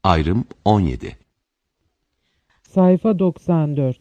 Ayrım 17. Sayfa 94.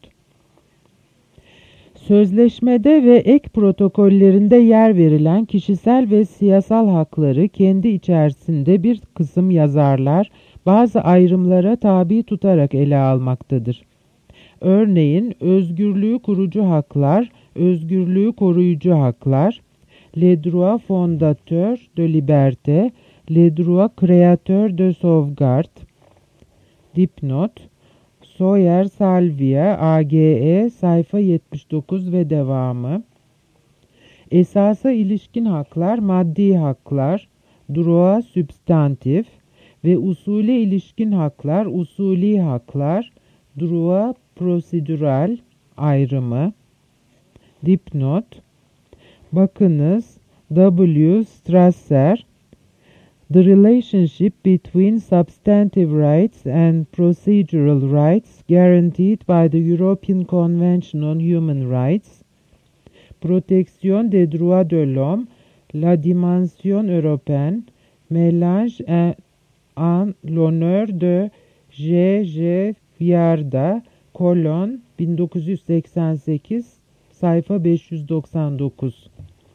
Sözleşmede ve ek protokollerinde yer verilen kişisel ve siyasal hakları kendi içerisinde bir kısım yazarlar bazı ayrımlara tabi tutarak ele almaktadır. Örneğin özgürlüğü kurucu haklar, özgürlüğü koruyucu haklar, les droits fondateurs de liberté, les droits créateurs de sauvegarde. Dipnot Soyer Salvia AGE sayfa 79 ve devamı. Esasa ilişkin haklar, maddi haklar, droit substantif ve usule ilişkin haklar, usuli haklar, droit prosedüral ayrımı. Dipnot bakınız W. Strasser The relationship between substantive rights and procedural rights guaranteed by the European Convention on Human Rights, Protection des droits de l'homme, la dimension européenne, mélange en l'honneur de G. Viarda, kolon 1988, sayfa 599.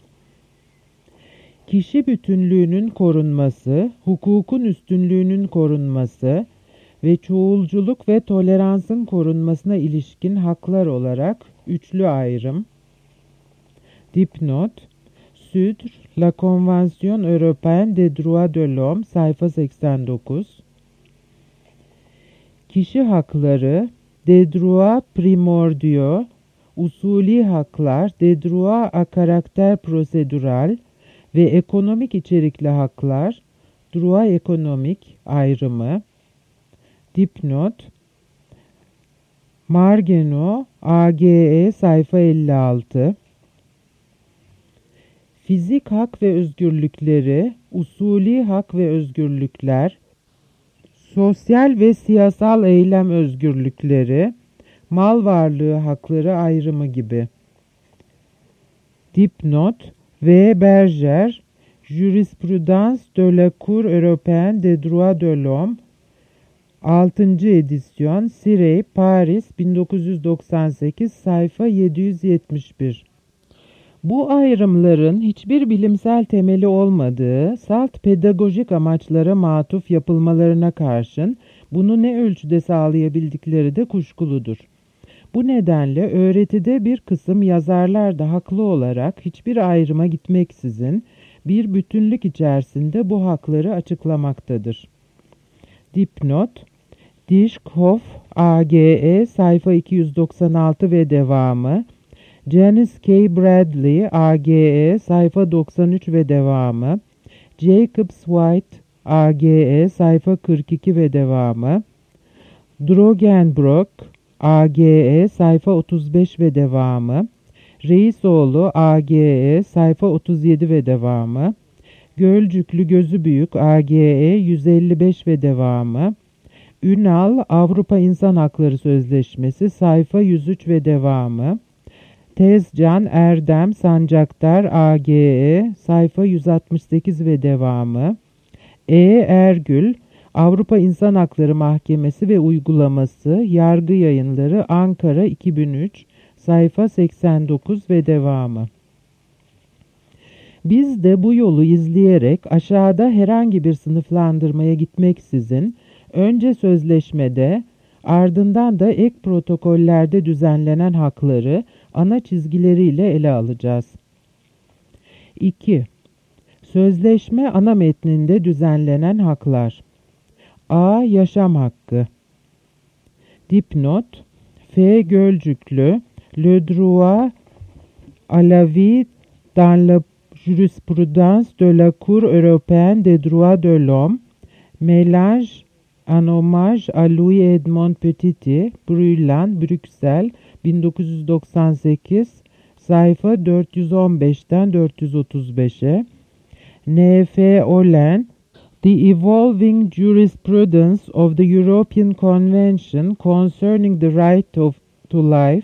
Kişi bütünlüğünün korunması, hukukun üstünlüğünün korunması ve çoğulculuk ve toleransın korunmasına ilişkin haklar olarak üçlü ayrım. Dipnot Sur la Convention Européenne des Droits de l'Homme, sayfa 89. Kişi hakları, des droits primordiaux, usuli haklar, des droits à caractère procédural ve ekonomik içerikli haklar, droit ekonomik ayrımı. Dipnot Margeno AGE sayfa 56. Fizik hak ve özgürlükleri, usuli hak ve özgürlükler, sosyal ve siyasal eylem özgürlükleri, mal varlığı hakları ayrımı gibi. Dipnot V. Berger, Jurisprudence de la Cour européenne des droits de l'homme, 6. edisyon, Cirey, Paris, 1998, sayfa 771. Bu ayrımların hiçbir bilimsel temeli olmadığı, salt pedagojik amaçlara matuf yapılmalarına karşın bunu ne ölçüde sağlayabildikleri de kuşkuludur. Bu nedenle öğretide bir kısım yazarlar da haklı olarak hiçbir ayrıma gitmeksizin bir bütünlük içerisinde bu hakları açıklamaktadır. Dipnot Dishkhoff AGE sayfa 296 ve devamı, Janice K. Bradley AGE sayfa 93 ve devamı, Jacobs White AGE sayfa 42 ve devamı, Drogenbrock AGE sayfa 35 ve devamı, Reisoğlu AGE sayfa 37 ve devamı, Gölcüklü Gözü Büyük AGE 155 ve devamı, Ünal Avrupa İnsan Hakları Sözleşmesi sayfa 103 ve devamı, Tezcan Erdem Sancaktar AGE sayfa 168 ve devamı, Ergül Avrupa İnsan Hakları Mahkemesi ve Uygulaması Yargı Yayınları Ankara 2003 sayfa 89 ve devamı. Biz de bu yolu izleyerek aşağıda herhangi bir sınıflandırmaya gitmeksizin önce sözleşmede ardından da ek protokollerde düzenlenen hakları ana çizgileriyle ele alacağız. 2. Sözleşme ana metninde düzenlenen haklar. A. Yaşam hakkı. Dipnot F. Gölcüklü Le droit à la vie dans la jurisprudence de la Cour européenne des droits de l'homme, mélange en hommage à Louis-Edmond Petiti, Bruylant, Brüksel, 1998, sayfa 415'ten 435'e, N.F. Olen, The Evolving Jurisprudence of the European Convention Concerning the Right to Life,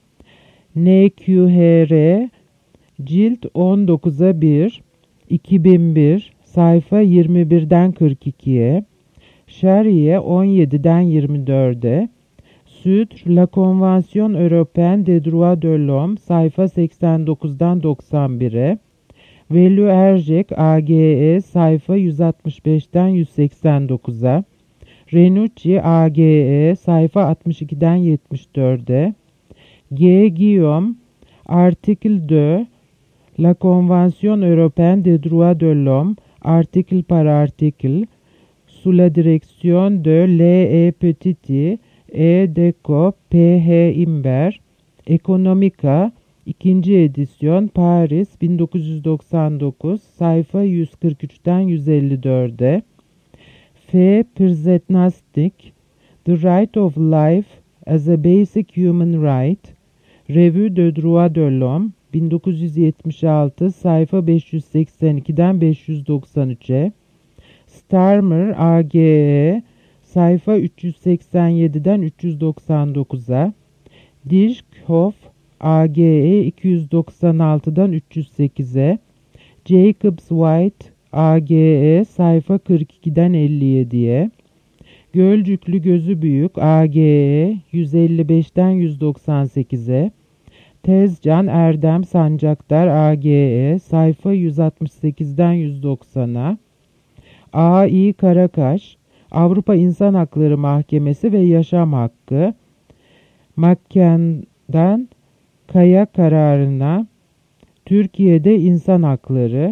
NQHR, Cilt 19'a 1, 2001, sayfa 21'den 42'ye, Şer'iye 17'den 24'e, Sur la Convention Européenne des Droits de l'Homme sayfa 89'dan 91'e, Velu Ercek AGE sayfa 165'ten 189'a, Renucci AGE sayfa 62'den 74'e, G. Guillaume Article 2 La Convention Européenne des Droits de l'Homme article par article sous la direction de L.E. Petiti et Deco P.H. Imbert Economica 2. edisyon Paris 1999 sayfa 143'ten 154'e, F. Przetnastik The Right of Life as a Basic Human Right Revue de Droit de l'Homme 1976 sayfa 582'den 593'e, Starmer AGE sayfa 387'den 399'a, Dirkhoff AGE 296'dan 308'e, Jacobs White AGE sayfa 42'den 57'ye, Gölcüklü Gözü Büyük AGE 155'ten 198'e, Tezcan Erdem Sancaktar AGE sayfa 168'den 190'a, A.İ. Karakaş Avrupa İnsan Hakları Mahkemesi ve Yaşam Hakkı Makken'den Kaya kararına Türkiye'de İnsan Hakları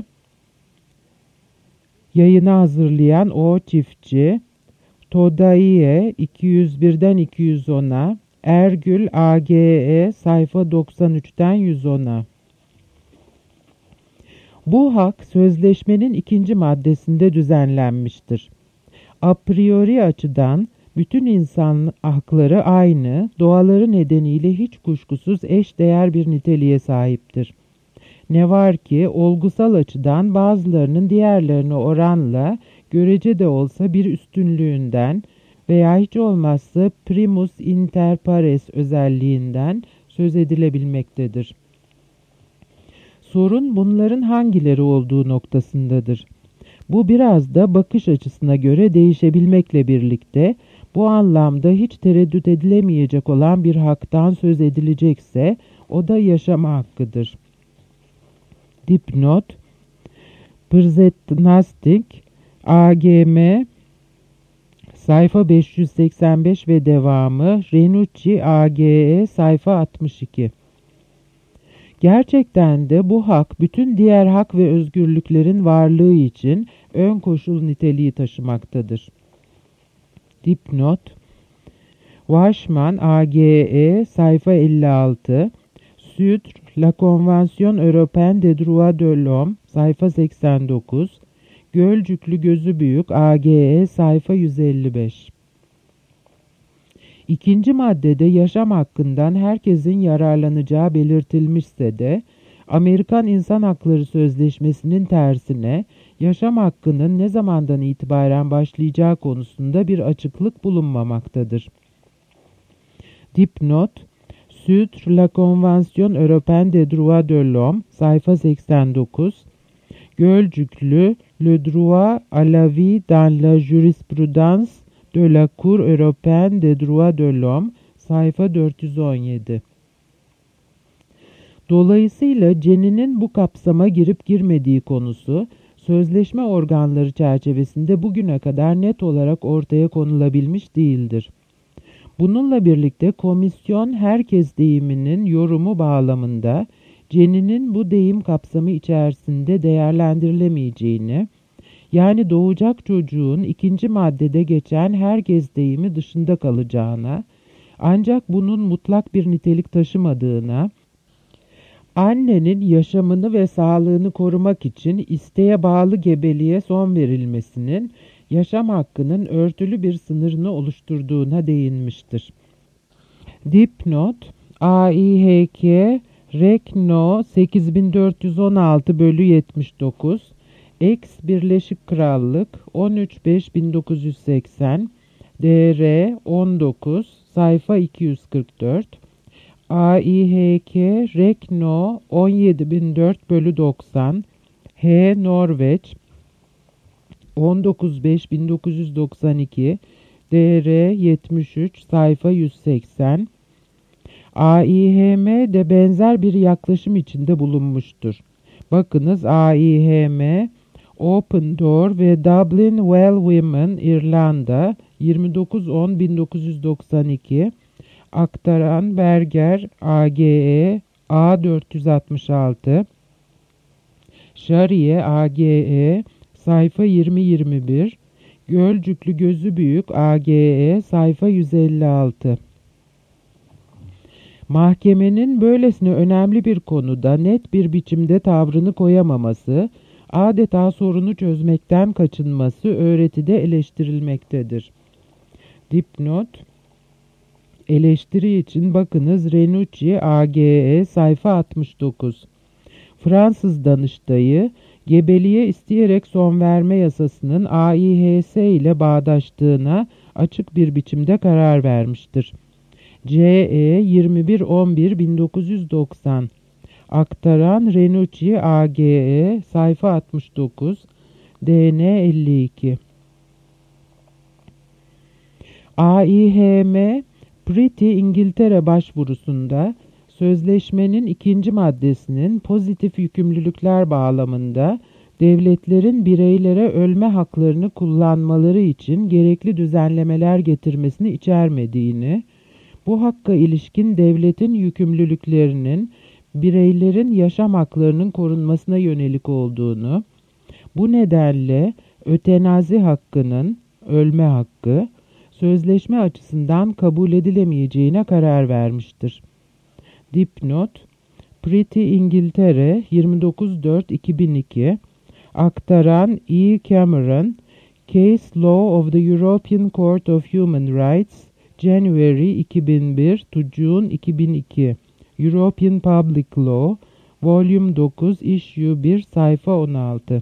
yayını hazırlayan O. Çiftçi Todaiye 201'den 210'a, Ergül AGE sayfa 93'ten 110'a. Bu hak sözleşmenin 2. maddesinde düzenlenmiştir. A priori açıdan bütün insan hakları aynı, doğaları nedeniyle hiç kuşkusuz eşdeğer bir niteliğe sahiptir. Ne var ki olgusal açıdan bazılarının diğerlerine oranla görece de olsa bir üstünlüğünden veya hiç olmazsa primus inter pares özelliğinden söz edilebilmektedir. Sorun bunların hangileri olduğu noktasındadır. Bu biraz da bakış açısına göre değişebilmekle birlikte bu anlamda hiç tereddüt edilemeyecek olan bir haktan söz edilecekse o da yaşama hakkıdır. Dipnot Przetnastik AGM sayfa 585 ve devamı Renucci AGE sayfa 62. Gerçekten de bu hak bütün diğer hak ve özgürlüklerin varlığı için ön koşul niteliği taşımaktadır. Dipnot Washman AGE sayfa 56, Sur la Convention Européenne des Droits de l'Homme sayfa 89, Gölcüklü Gözü Büyük AGE sayfa 155. İkinci maddede yaşam hakkından herkesin yararlanacağı belirtilmişse de, Amerikan İnsan Hakları Sözleşmesi'nin tersine yaşam hakkının ne zamandan itibaren başlayacağı konusunda bir açıklık bulunmamaktadır. Dipnot Sur la Convention Européenne des Droits de l'Homme sayfa 89, Gölcüklü Le droit à la vie dans la jurisprudence de la Cour européenne des droits de l'homme sayfa 417. Dolayısıyla ceninin bu kapsama girip girmediği konusu, sözleşme organları çerçevesinde bugüne kadar net olarak ortaya konulabilmiş değildir. Bununla birlikte komisyon herkes deyiminin yorumu bağlamında, ceninin bu deyim kapsamı içerisinde değerlendirilemeyeceğini, yani doğacak çocuğun 2. maddede geçen herkes deyimi dışında kalacağına, ancak bunun mutlak bir nitelik taşımadığına, annenin yaşamını ve sağlığını korumak için isteğe bağlı gebeliğe son verilmesinin, yaşam hakkının örtülü bir sınırını oluşturduğuna değinmiştir. Dipnot AİHK Rek No 8416/79 Ex Birleşik Krallık 13.5.1980 DR 19 sayfa 244 AİHK Rek No 17.004/90 H Norveç 19.5.1992 DR 73 sayfa 180. AİHM de benzer bir yaklaşım içinde bulunmuştur. Bakınız AİHM, Open Door ve Dublin Well Women İrlanda 29.10.1992 aktaran Berger AGE A466 Şariye AGE sayfa 20-21 Gölcüklü Gözü Büyük AGE sayfa 156. Mahkemenin böylesine önemli bir konuda net bir biçimde tavrını koyamaması, adeta sorunu çözmekten kaçınması öğretide eleştirilmektedir. Dipnot: eleştiri için bakınız Renucci AGE sayfa 69. Fransız Danıştay'ı, gebeliğe isteyerek son verme yasasının AİHS ile bağdaştığına açık bir biçimde karar vermiştir. CE 21.11.1990 aktaran Renucci AGE sayfa 69 DN 52. AİHM Priti İngiltere başvurusunda sözleşmenin ikinci maddesinin pozitif yükümlülükler bağlamında devletlerin bireylere ölme haklarını kullanmaları için gerekli düzenlemeler getirmesini içermediğini, bu hakka ilişkin devletin yükümlülüklerinin bireylerin yaşam haklarının korunmasına yönelik olduğunu, bu nedenle ötenazi hakkının, ölme hakkı, sözleşme açısından kabul edilemeyeceğine karar vermiştir. Dipnot: Priti İngiltere 29.4.2002 aktaran E. Cameron, Case Law of the European Court of Human Rights, January 2001 to June 2002, European Public Law, Volume 9, Issue 1, sayfa 16.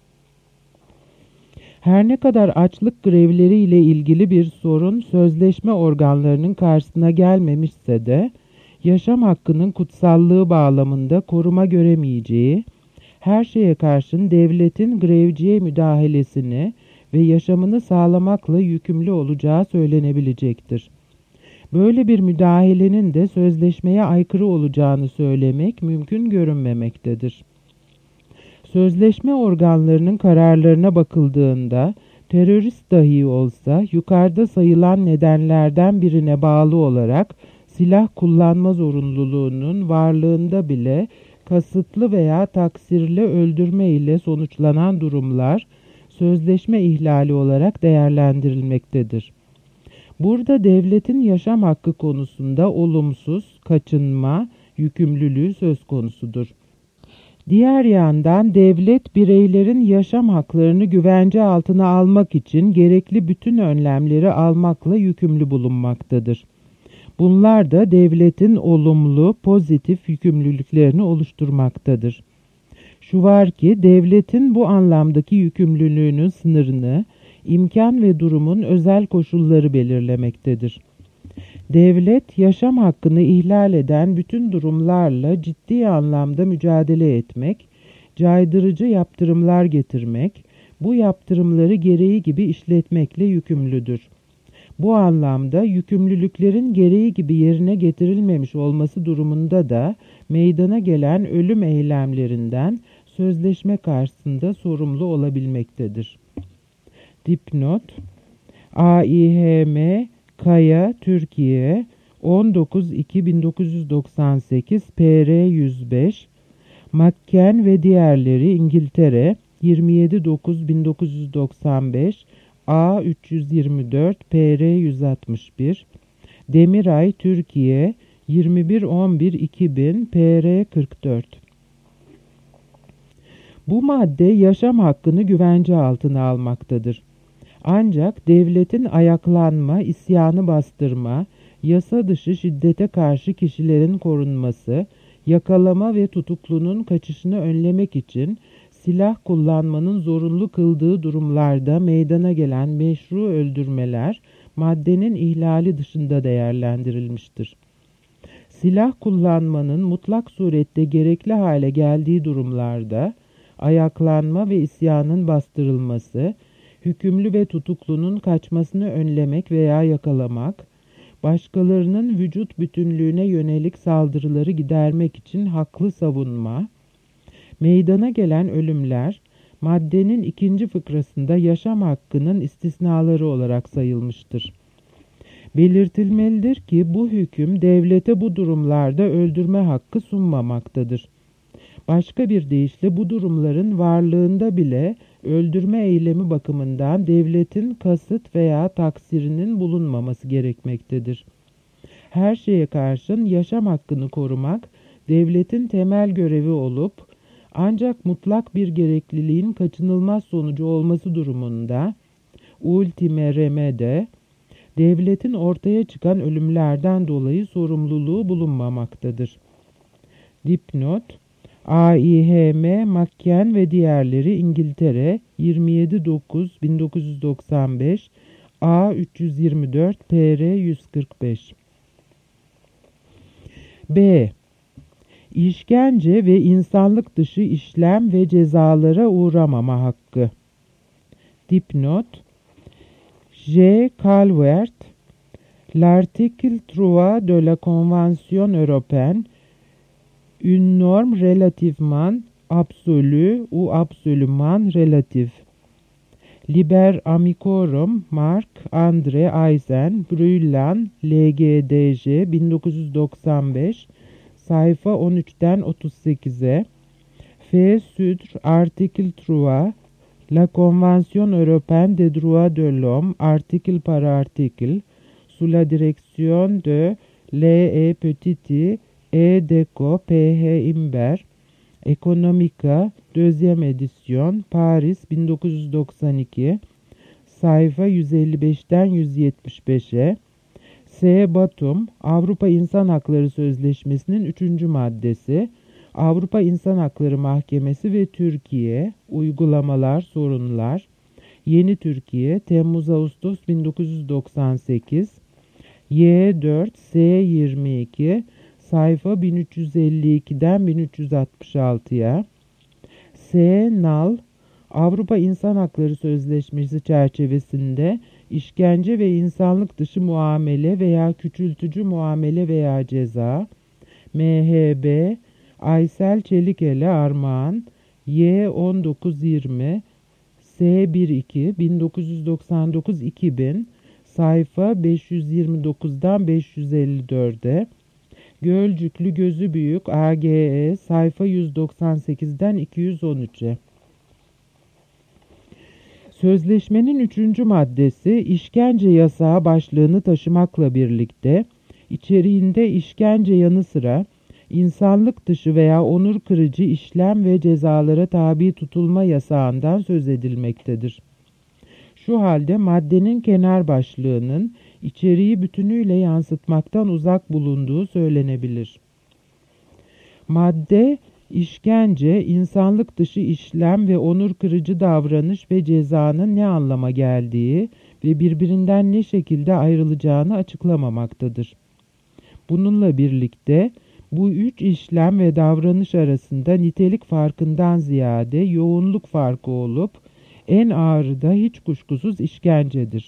Her ne kadar açlık grevleri ile ilgili bir sorun sözleşme organlarının karşısına gelmemişse de, yaşam hakkının kutsallığı bağlamında koruma göremeyeceği, her şeye karşın devletin grevciye müdahalesini ve yaşamını sağlamakla yükümlü olacağı söylenebilecektir. Böyle bir müdahalenin de sözleşmeye aykırı olacağını söylemek mümkün görünmemektedir. Sözleşme organlarının kararlarına bakıldığında, terörist dahi olsa yukarıda sayılan nedenlerden birine bağlı olarak silah kullanma zorunluluğunun varlığında bile kasıtlı veya taksirli öldürme ile sonuçlanan durumlar sözleşme ihlali olarak değerlendirilmektedir. Burada devletin yaşam hakkı konusunda olumsuz, kaçınma, yükümlülüğü söz konusudur. Diğer yandan devlet bireylerin yaşam haklarını güvence altına almak için gerekli bütün önlemleri almakla yükümlü bulunmaktadır. Bunlar da devletin olumlu, pozitif yükümlülüklerini oluşturmaktadır. Şu var ki devletin bu anlamdaki yükümlülüğünün sınırını, imkan ve durumun özel koşulları belirlemektedir. Devlet, yaşam hakkını ihlal eden bütün durumlarla ciddi anlamda mücadele etmek, caydırıcı yaptırımlar getirmek, bu yaptırımları gereği gibi işletmekle yükümlüdür. Bu anlamda yükümlülüklerin gereği gibi yerine getirilmemiş olması durumunda da meydana gelen ölüm eylemlerinden sözleşme karşısında sorumlu olabilmektedir. Dipnot: AİHM Kaya Türkiye 19.2.1998 PR 105 Macken ve diğerleri İngiltere 27.9.1995 A 324 PR 161 Demiray Türkiye 21.11.2000 PR 44. Bu madde yaşam hakkını güvence altına almaktadır. Ancak devletin ayaklanma, isyanı bastırma, yasa dışı şiddete karşı kişilerin korunması, yakalama ve tutuklunun kaçışını önlemek için silah kullanmanın zorunlu kıldığı durumlarda meydana gelen meşru öldürmeler maddenin ihlali dışında değerlendirilmiştir. Silah kullanmanın mutlak surette gerekli hale geldiği durumlarda ayaklanma ve isyanın bastırılması, hükümlü ve tutuklunun kaçmasını önlemek veya yakalamak, başkalarının vücut bütünlüğüne yönelik saldırıları gidermek için haklı savunma, meydana gelen ölümler, maddenin 2. fıkrasında yaşam hakkının istisnaları olarak sayılmıştır. Belirtilmelidir ki bu hüküm devlete bu durumlarda öldürme hakkı sunmamaktadır. Başka bir deyişle bu durumların varlığında bile öldürme eylemi bakımından devletin kasıt veya taksirinin bulunmaması gerekmektedir. Her şeye karşın yaşam hakkını korumak devletin temel görevi olup ancak mutlak bir gerekliliğin kaçınılmaz sonucu olması durumunda ultime remede devletin ortaya çıkan ölümlerden dolayı sorumluluğu bulunmamaktadır. Dipnot: AİHM, Macken ve diğerleri, İngiltere, 27.9.1995, A324, PR 145. B. İşkence ve insanlık dışı işlem ve cezalara uğramama hakkı. Dipnot: J. Calvert, l'article 3 de la Convention européenne, une norme relativement absolue ou absolument relative. Liber Amicorum, Mark Andre Eisen, Bruylan, LGDJ, 1995, sayfa 13'ten 38'e. F. Sudre, article 3, La Convention européenne des droits de l'homme, article par article, sous la direction de L.E. Petit E. Deco, P.H. Imber, Economica, 2. edisyon, Paris, 1992, sayfa 155'ten 175'e. S. Batum, Avrupa İnsan Hakları Sözleşmesi'nin 3. maddesi, Avrupa İnsan Hakları Mahkemesi ve Türkiye, uygulamalar, sorunlar, Yeni Türkiye, Temmuz-Ağustos 1998, Y4, S22, sayfa 1352'den 1366'ya. S. Nal, Avrupa İnsan Hakları Sözleşmesi çerçevesinde işkence ve insanlık dışı muamele veya küçültücü muamele veya ceza, MHB, Aysel Çelikele Armağan, Y1920, S12, 1999-2000, sayfa 529'dan 554'e. Gölcüklü Gözü Büyük AGE, sayfa 198'den 213'e. Sözleşmenin 3. maddesi işkence yasağı başlığını taşımakla birlikte içeriğinde işkence yanı sıra insanlık dışı veya onur kırıcı işlem ve cezalara tabi tutulma yasağından söz edilmektedir. Şu halde maddenin kenar başlığının içeriği bütünüyle yansıtmaktan uzak bulunduğu söylenebilir. Madde, işkence, insanlık dışı işlem ve onur kırıcı davranış ve cezanın ne anlama geldiği ve birbirinden ne şekilde ayrılacağını açıklamamaktadır. Bununla birlikte bu 3 işlem ve davranış arasında nitelik farkından ziyade yoğunluk farkı olup en ağırı da hiç kuşkusuz işkencedir.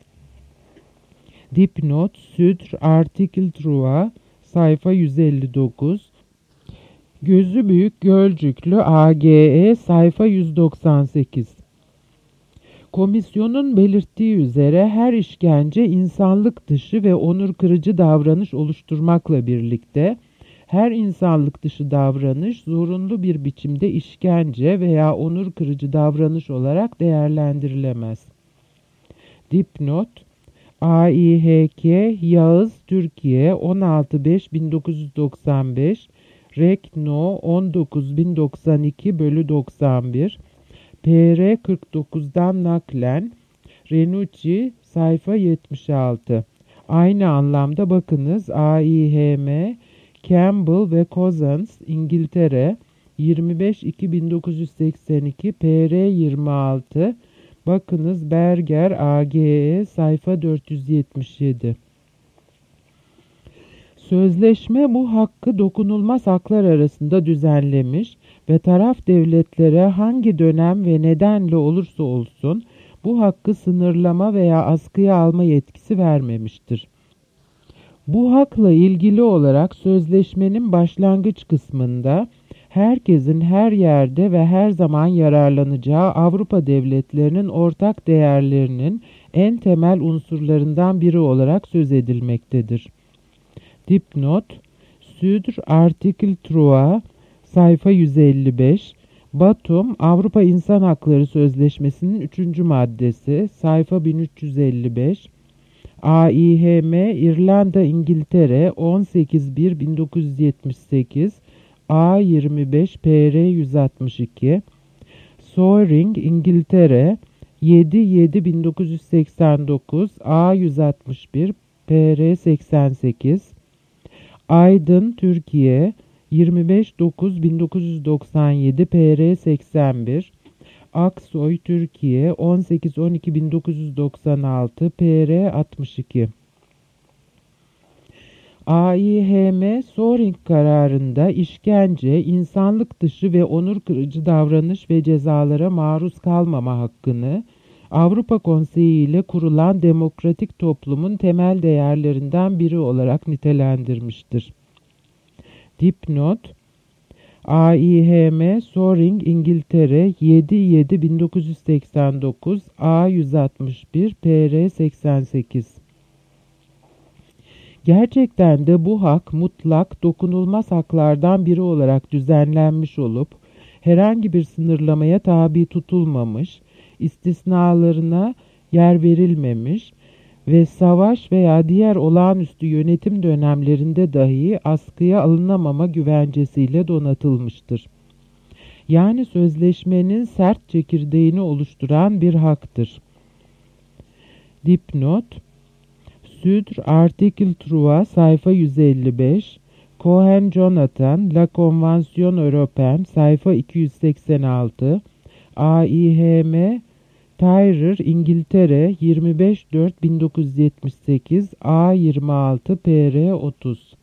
Dipnot, Sudre, article 3, sayfa 159, Gözü Büyük Gölcüklü AGE, sayfa 198. Komisyonun belirttiği üzere her işkence insanlık dışı ve onur kırıcı davranış oluşturmakla birlikte her insanlık dışı davranış zorunlu bir biçimde işkence veya onur kırıcı davranış olarak değerlendirilemez. Dipnot: AİHK Yağız Türkiye 16.5.1995, Rek No 19.092/91, PR 49'dan naklen, Renucci, sayfa 76. Aynı anlamda bakınız AİHM, Campbell ve Cousins, İngiltere, 25.2.1982, PR 26, bakınız Berger AGE, sayfa 477. Sözleşme bu hakkı dokunulmaz haklar arasında düzenlemiş ve taraf devletlere hangi dönem ve nedenle olursa olsun bu hakkı sınırlama veya askıya alma yetkisi vermemiştir. Bu hakla ilgili olarak sözleşmenin başlangıç kısmında herkesin her yerde ve her zaman yararlanacağı Avrupa devletlerinin ortak değerlerinin en temel unsurlarından biri olarak söz edilmektedir. Dipnot, Sudr Artikel 3, sayfa 155, Batum Avrupa İnsan Hakları Sözleşmesi'nin 3. maddesi, sayfa 1355, AİHM İrlanda İngiltere 18.1.1978 A25 PR 162, Soaring İngiltere 7.7.1989 A161 PR 88, Aydın Türkiye 25.9.1997 PR 81, Aksoy Türkiye 18.12.1996 PR 62. AİHM Soaring kararında işkence, insanlık dışı ve onur kırıcı davranış ve cezalara maruz kalmama hakkını Avrupa Konseyi ile kurulan demokratik toplumun temel değerlerinden biri olarak nitelendirmiştir. Dipnot, AİHM Soaring İngiltere 7.7.1989 A161 PR 88. Gerçekten de bu hak mutlak, dokunulmaz haklardan biri olarak düzenlenmiş olup, herhangi bir sınırlamaya tabi tutulmamış, istisnalarına yer verilmemiş ve savaş veya diğer olağanüstü yönetim dönemlerinde dahi askıya alınamama güvencesiyle donatılmıştır. Yani sözleşmenin sert çekirdeğini oluşturan bir haktır. Dipnot, Sudr Artikel 3, sayfa 155, Cohen Jonathan, La Convention Européenne, sayfa 286, AİHM Tyrer İngiltere 25.4.1978 A26 PR 30.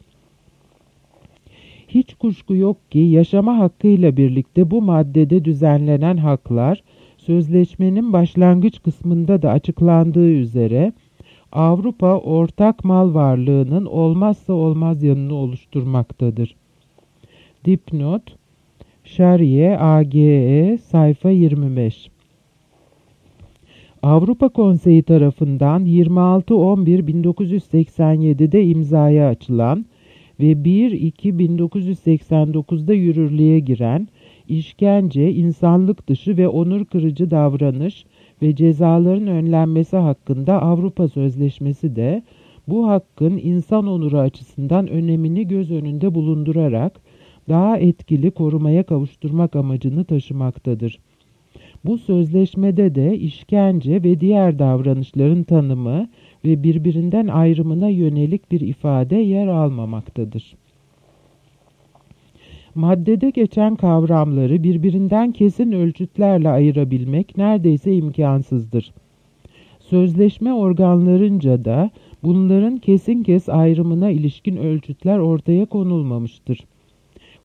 Hiç kuşku yok ki yaşama hakkıyla birlikte bu maddede düzenlenen haklar, sözleşmenin başlangıç kısmında da açıklandığı üzere, Avrupa ortak mal varlığının olmazsa olmaz yanını oluşturmaktadır. Dipnot, Şariye AGE sayfa 25. Avrupa Konseyi tarafından 26.11.1987'de imzaya açılan ve 1.2.1989'da yürürlüğe giren işkence, insanlık dışı ve onur kırıcı davranış ve cezaların önlenmesi hakkında Avrupa Sözleşmesi de bu hakkın insan onuru açısından önemini göz önünde bulundurarak daha etkili korumaya kavuşturmak amacını taşımaktadır. Bu sözleşmede de işkence ve diğer davranışların tanımı ve birbirinden ayrımına yönelik bir ifade yer almamaktadır. Maddede geçen kavramları birbirinden kesin ölçütlerle ayırabilmek neredeyse imkansızdır. Sözleşme organlarınca da bunların kesin ayrımına ilişkin ölçütler ortaya konulmamıştır.